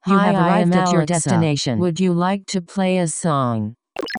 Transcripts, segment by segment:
You have Hi, I am arrived at your Alexa. destination. Would you like to play a song?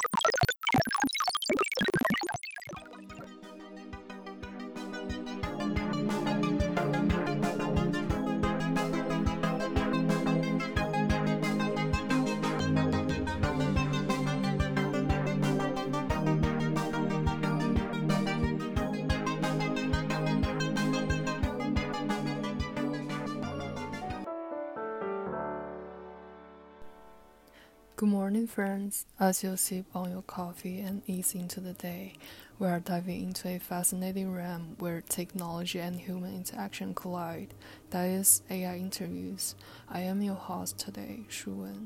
Good morning, friends. As you sip on your coffee and ease into the day, we are diving into a fascinating realm where technology and human interaction collide. That is AI interviews. I am your host today, Shuwen.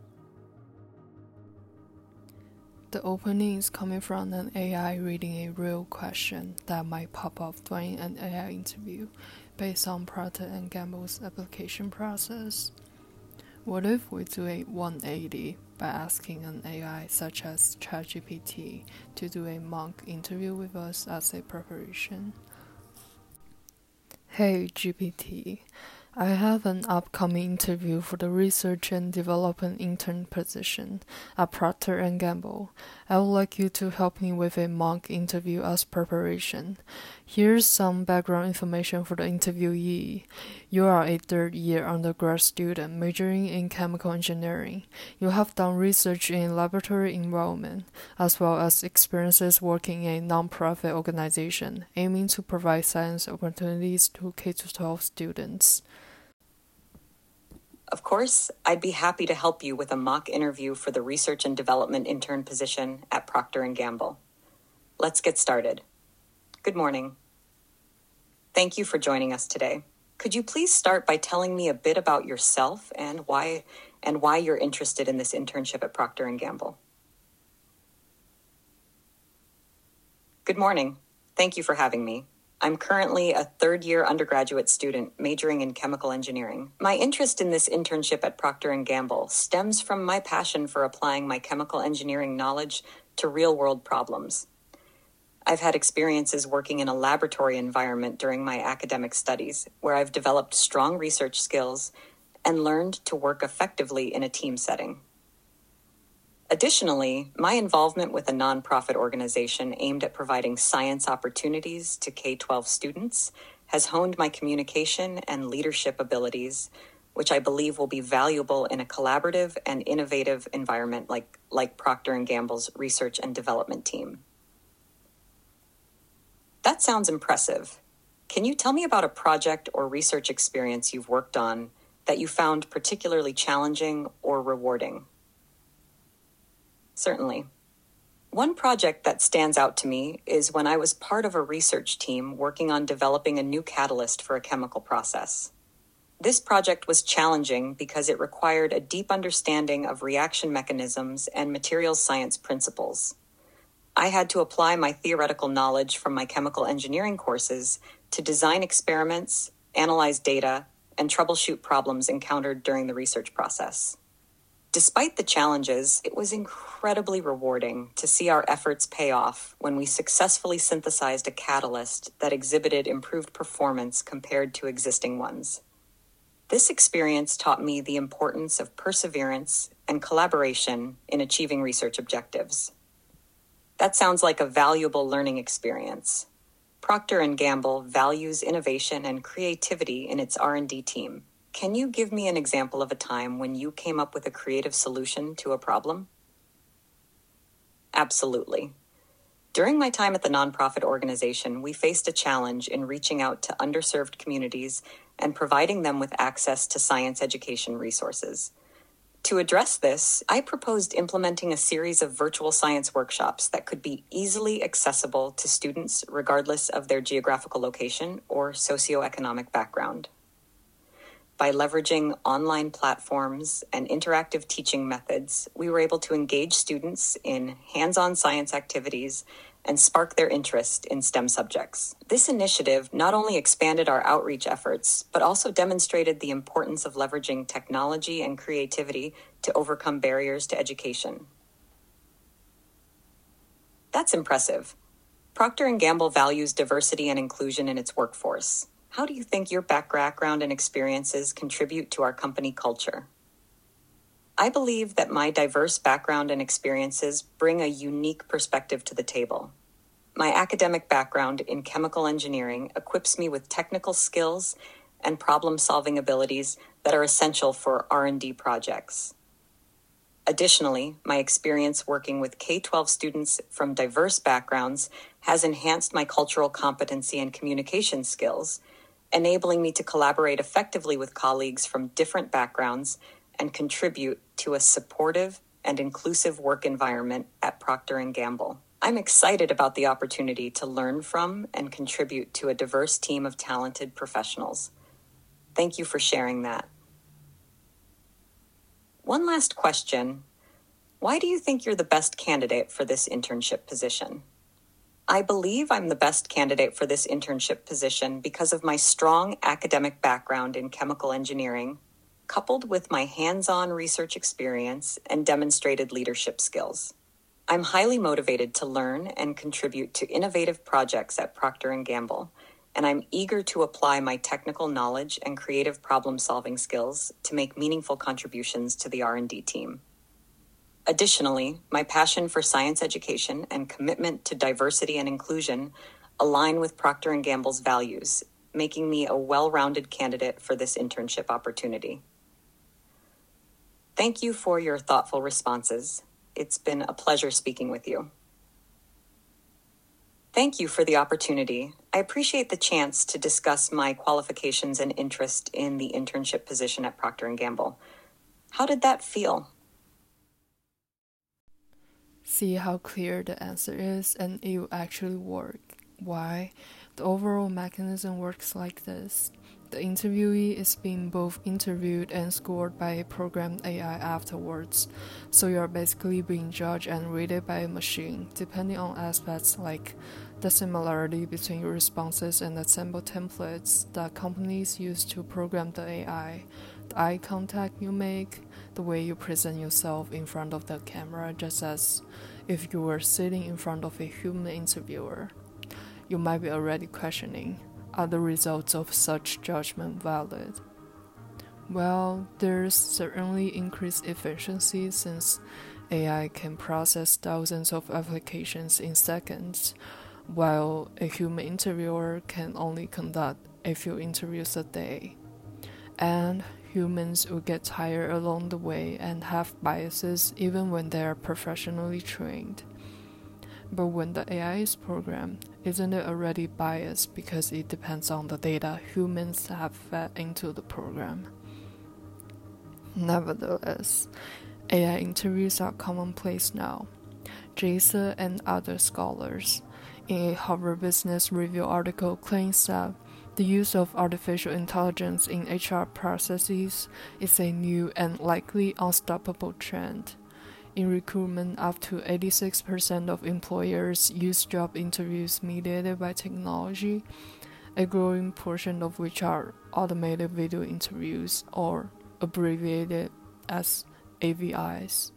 The opening is coming from an AI reading a real question that might pop up during an AI interview based on Procter & Gamble's application process. What if we do a 180 by asking an AI such as ChatGPT to do a mock interview with us as a preparation? Hey GPT, I have an upcoming interview for the research and development intern position at Procter & Gamble. I would like you to help me with a mock interview as preparation. Here's some background information for the interviewee. You are a third-year undergrad student majoring in chemical engineering. You have done research in laboratory environment, as well as experiences working in a non-profit organization aiming to provide science opportunities to K-12 students. Of course, I'd be happy to help you with a mock interview for the research and development intern position at Procter & Gamble. Let's get started. Good morning. Thank you for joining us today. Could you please start by telling me a bit about yourself and why you're interested in this internship at Procter & Gamble? Good morning. Thank you for having me. I'm currently a third-year undergraduate student majoring in chemical engineering. My interest in this internship at Procter & Gamble stems from my passion for applying my chemical engineering knowledge to real-world problems. I've had experiences working in a laboratory environment during my academic studies, where I've developed strong research skills and learned to work effectively in a team setting. Additionally, my involvement with a nonprofit organization aimed at providing science opportunities to K-12 students has honed my communication and leadership abilities, which I believe will be valuable in a collaborative and innovative environment like Procter & Gamble's research and development team. That sounds impressive. Can you tell me about a project or research experience you've worked on that you found particularly challenging or rewarding? Certainly. One project that stands out to me is when I was part of a research team working on developing a new catalyst for a chemical process. This project was challenging because it required a deep understanding of reaction mechanisms and materials science principles. I had to apply my theoretical knowledge from my chemical engineering courses to design experiments, analyze data, and troubleshoot problems encountered during the research process. Despite the challenges, it was incredibly rewarding to see our efforts pay off when we successfully synthesized a catalyst that exhibited improved performance compared to existing ones. This experience taught me the importance of perseverance and collaboration in achieving research objectives. That sounds like a valuable learning experience. Procter & Gamble values innovation and creativity in its R&D team. Can you give me an example of a time when you came up with a creative solution to a problem? Absolutely. During my time at the nonprofit organization, we faced a challenge in reaching out to underserved communities and providing them with access to science education resources. To address this, I proposed implementing a series of virtual science workshops that could be easily accessible to students regardless of their geographical location or socioeconomic background. By leveraging online platforms and interactive teaching methods, we were able to engage students in hands-on science activities and spark their interest in STEM subjects. This initiative not only expanded our outreach efforts, but also demonstrated the importance of leveraging technology and creativity to overcome barriers to education. That's impressive. Procter & Gamble values diversity and inclusion in its workforce. How do you think your background and experiences contribute to our company culture? I believe that my diverse background and experiences bring a unique perspective to the table. My academic background in chemical engineering equips me with technical skills and problem-solving abilities that are essential for R&D projects. Additionally, my experience working with K-12 students from diverse backgrounds has enhanced my cultural competency and communication skills, enabling me to collaborate effectively with colleagues from different backgrounds and contribute to a supportive and inclusive work environment at Procter & Gamble. I'm excited about the opportunity to learn from and contribute to a diverse team of talented professionals. Thank you for sharing that. One last question. Why do you think you're the best candidate for this internship position? I believe I'm the best candidate for this internship position because of my strong academic background in chemical engineering, coupled with my hands-on research experience and demonstrated leadership skills. I'm highly motivated to learn and contribute to innovative projects at Procter & Gamble, and I'm eager to apply my technical knowledge and creative problem-solving skills to make meaningful contributions to the R&D team. Additionally, my passion for science education and commitment to diversity and inclusion align with Procter & Gamble's values, making me a well-rounded candidate for this internship opportunity. Thank you for your thoughtful responses. It's been a pleasure speaking with you. Thank you for the opportunity. I appreciate the chance to discuss my qualifications and interest in the internship position at Procter & Gamble. How did that feel? See how clear the answer is, and it will actually work. Why? The overall mechanism works like this. The interviewee is being both interviewed and scored by a programmed AI afterwards, so you are basically being judged and rated by a machine, depending on aspects like the similarity between your responses and the sample templates that companies use to program the AI, the eye contact you make, the way you present yourself in front of the camera, just as if you were sitting in front of a human interviewer. You might be already questioning, are the results of such judgment valid? Well, there's certainly increased efficiency since AI can process thousands of applications in seconds, while a human interviewer can only conduct a few interviews a day. And humans will get tired along the way and have biases even when they are professionally trained. But when the AI is programmed, isn't it already biased because it depends on the data humans have fed into the program? Nevertheless, AI interviews are commonplace now. Jasa and other scholars in a Harvard Business Review article claims that the use of artificial intelligence in HR processes is a new and likely unstoppable trend. In recruitment, up to 86% of employers use job interviews mediated by technology, a growing portion of which are automated video interviews, or abbreviated as AVIs.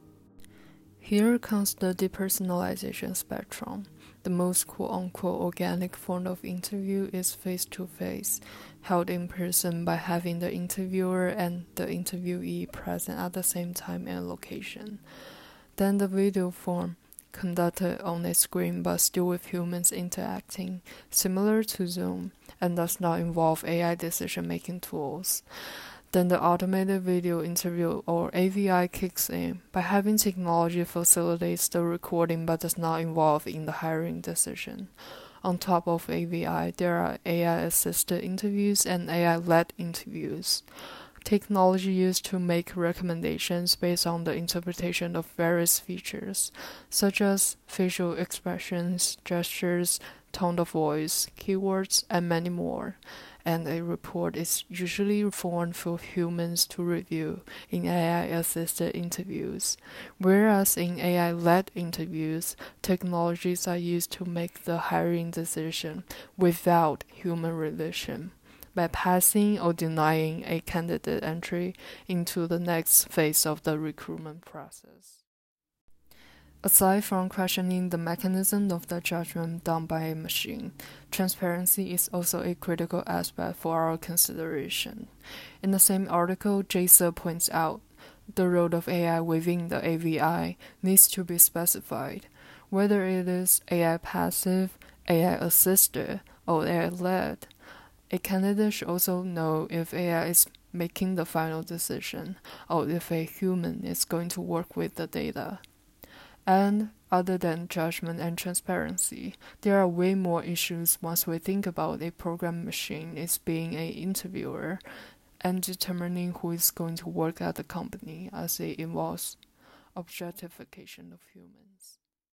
Here comes the depersonalization spectrum. The most quote-unquote organic form of interview is face-to-face, held in person by having the interviewer and the interviewee present at the same time and location. Then the video form, conducted on a screen but still with humans interacting, similar to Zoom, and does not involve AI decision-making tools. Then the automated video interview or AVI kicks in by having technology facilitates the recording but does not involve in the hiring decision. On top of AVI, there are AI-assisted interviews and AI-led interviews. Technology used to make recommendations based on the interpretation of various features, such as facial expressions, gestures, tone of voice, keywords, and many more. And a report is usually formed for humans to review in AI-assisted interviews, whereas in AI-led interviews, technologies are used to make the hiring decision without human revision, by passing or denying a candidate entry into the next phase of the recruitment process. Aside from questioning the mechanism of the judgment done by a machine, transparency is also a critical aspect for our consideration. In the same article, Jasa points out, the role of AI within the AVI needs to be specified, whether it is AI passive, AI assisted, or AI led. A candidate should also know if AI is making the final decision, or if a human is going to work with the data. And other than judgment and transparency, there are way more issues once we think about a program machine as being an interviewer and determining who is going to work at the company, as it involves objectification of humans.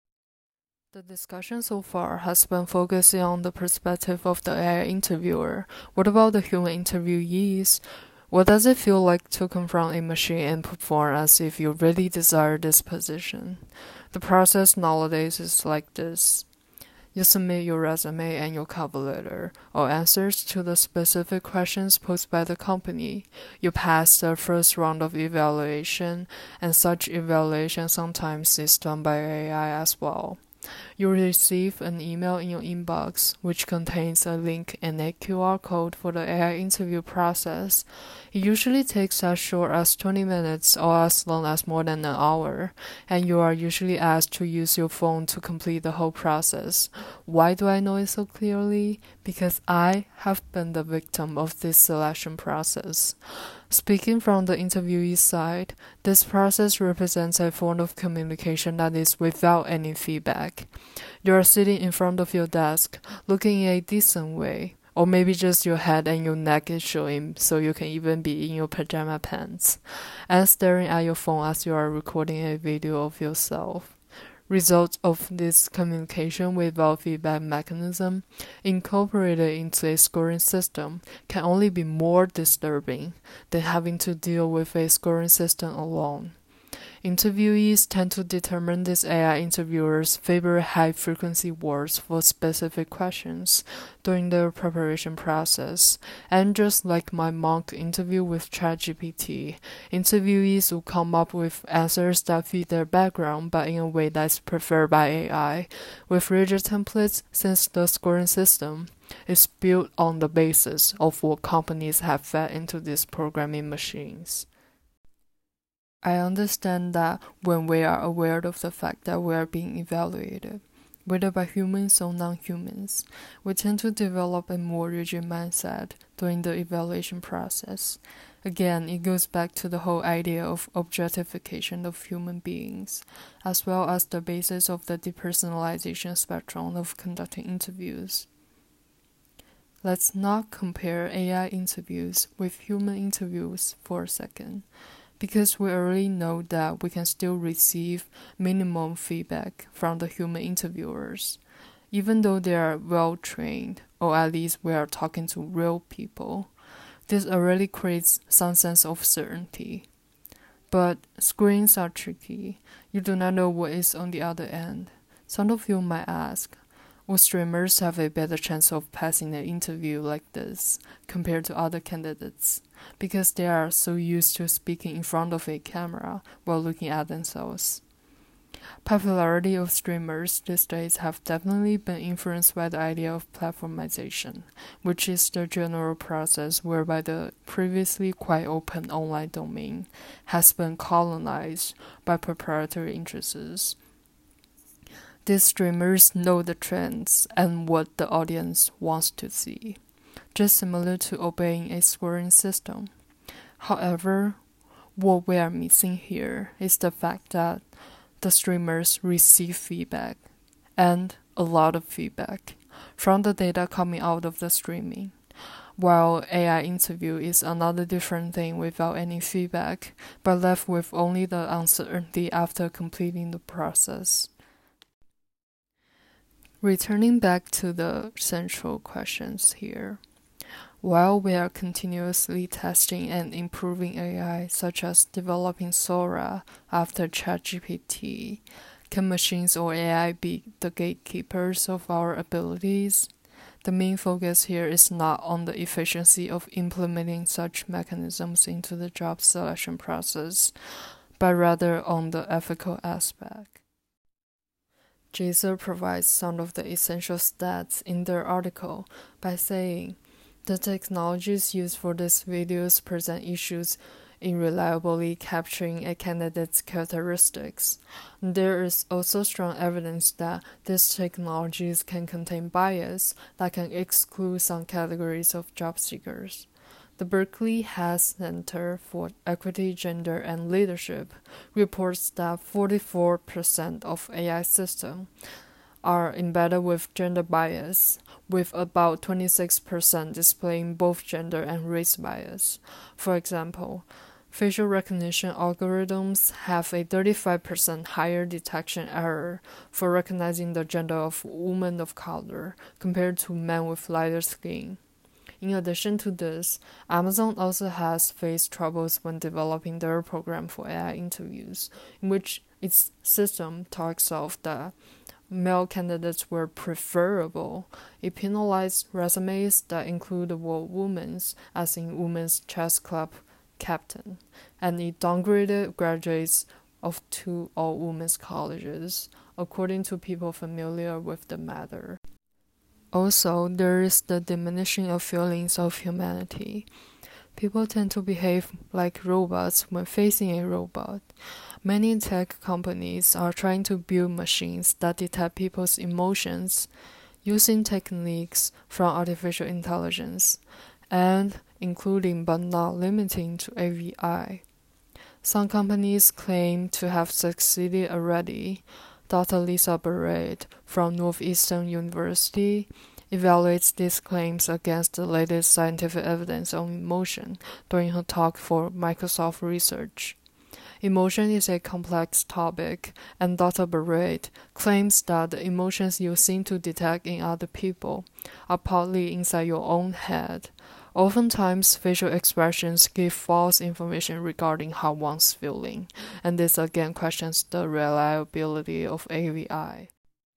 The discussion so far has been focusing on the perspective of the AI interviewer. What about the human interviewees? What does it feel like to confront a machine and perform as if you really desire this position? The process nowadays is like this. You submit your resume and your cover letter, or answers to the specific questions posed by the company. You pass the first round of evaluation, and such evaluation sometimes is done by AI as well. You receive an email in your inbox which contains a link and a QR code for the AI interview process. It usually takes as short as 20 minutes or as long as more than an hour, and you are usually asked to use your phone to complete the whole process. Why do I know it so clearly? Because I have been the victim of this selection process. Speaking from the interviewee side, this process represents a form of communication that is without any feedback. You are sitting in front of your desk, looking in a decent way, or maybe just your head and your neck is showing so you can even be in your pajama pants, and staring at your phone as you are recording a video of yourself. Results of this communication without feedback mechanism incorporated into a scoring system can only be more disturbing than having to deal with a scoring system alone. Interviewees tend to determine these AI interviewers' favorite high-frequency words for specific questions during the preparation process, and just like my mock interview with ChatGPT, interviewees will come up with answers that fit their background but in a way that's preferred by AI, with rigid templates since the scoring system is built on the basis of what companies have fed into these programming machines. I understand that when we are aware of the fact that we are being evaluated, whether by humans or non-humans, we tend to develop a more rigid mindset during the evaluation process. Again, it goes back to the whole idea of objectification of human beings, as well as the basis of the depersonalization spectrum of conducting interviews. Let's not compare AI interviews with human interviews for a second, because we already know that we can still receive minimum feedback from the human interviewers, even though they are well trained, or at least we are talking to real people. This already creates some sense of certainty. But screens are tricky. You do not know what is on the other end. Some of you might ask, would streamers have a better chance of passing an interview like this compared to other candidates, because they are so used to speaking in front of a camera while looking at themselves? Popularity of streamers these days have definitely been influenced by the idea of platformization, which is the general process whereby the previously quite open online domain has been colonized by proprietary interests. These streamers know the trends and what the audience wants to see, just similar to obeying a scoring system. However, what we are missing here is the fact that the streamers receive feedback, and a lot of feedback, from the data coming out of the streaming, while AI interview is another different thing without any feedback, but left with only the uncertainty after completing the process. Returning back to the central questions here, while we are continuously testing and improving AI, such as developing Sora after ChatGPT, can machines or AI be the gatekeepers of our abilities? The main focus here is not on the efficiency of implementing such mechanisms into the job selection process, but rather on the ethical aspect. Jaeser provides some of the essential stats in their article by saying, the technologies used for these videos present issues in reliably capturing a candidate's characteristics. There is also strong evidence that these technologies can contain bias that can exclude some categories of job seekers. The Berkeley Haas Center for Equity, Gender, and Leadership reports that 44% of AI systems are embedded with gender bias, with about 26% displaying both gender and race bias. For example, facial recognition algorithms have a 35% higher detection error for recognizing the gender of women of color compared to men with lighter skin. In addition to this, Amazon also has faced troubles when developing their program for AI interviews, in which its system talks of that male candidates were preferable. It penalized resumes that include the word women's, as in women's chess club captain, and it downgraded graduates of 2 all-women's colleges, according to people familiar with the matter. Also, there is the diminishing of feelings of humanity. People tend to behave like robots when facing a robot. Many tech companies are trying to build machines that detect people's emotions using techniques from artificial intelligence, and including but not limiting to AVI. Some companies claim to have succeeded already. Dr. Lisa Barrett from Northeastern University evaluates these claims against the latest scientific evidence on emotion during her talk for Microsoft Research. Emotion is a complex topic, and Dr. Barrett claims that the emotions you seem to detect in other people are partly inside your own head. Oftentimes, facial expressions give false information regarding how one's feeling, and this again questions the reliability of AVI.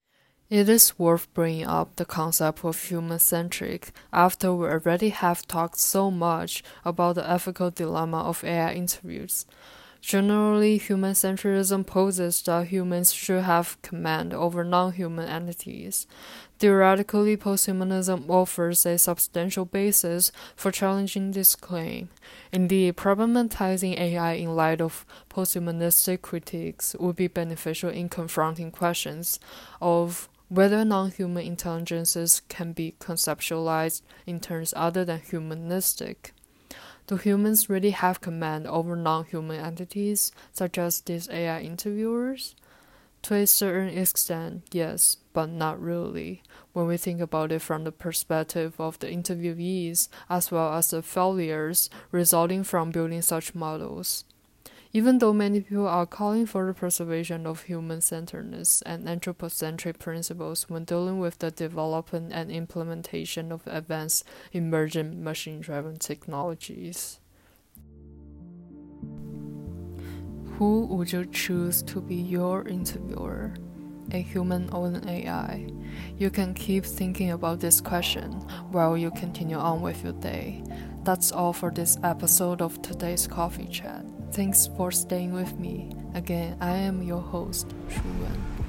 It is worth bringing up the concept of human-centric after we already have talked so much about the ethical dilemma of AI interviews. Generally, human-centrism poses that humans should have command over non-human entities. Theoretically, posthumanism offers a substantial basis for challenging this claim. Indeed, problematizing AI in light of posthumanistic critiques would be beneficial in confronting questions of whether non-human intelligences can be conceptualized in terms other than humanistic. Do humans really have command over non-human entities, such as these AI interviewers? To a certain extent, yes, but not really, when we think about it from the perspective of the interviewees, as well as the failures resulting from building such models. Even though many people are calling for the preservation of human-centeredness and anthropocentric principles when dealing with the development and implementation of advanced emergent machine-driven technologies. Who would you choose to be your interviewer? A human or an AI? You can keep thinking about this question while you continue on with your day. That's all for this episode of today's Coffee Chat. Thanks for staying with me. Again, I am your host, Shu Wen.